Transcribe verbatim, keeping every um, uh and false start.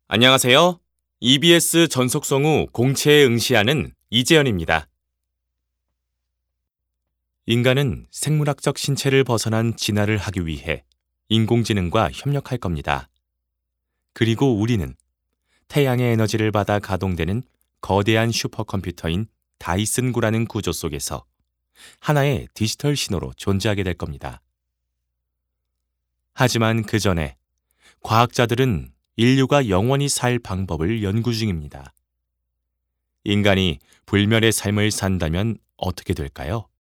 안녕하세요. 이비에스 전속성우 공채에 응시하는 이재현입니다. 인간은 생물학적 신체를 벗어난 진화를 하기 위해 인공지능과 협력할 겁니다. 그리고 우리는 태양의 에너지를 받아 가동되는 거대한 슈퍼컴퓨터인 다이슨구라는 구조 속에서 하나의 디지털 신호로 존재하게 될 겁니다. 하지만 그 전에 과학자들은 인류가 영원히 살 방법을 연구 중입니다. 인간이 불멸의 삶을 산다면 어떻게 될까요?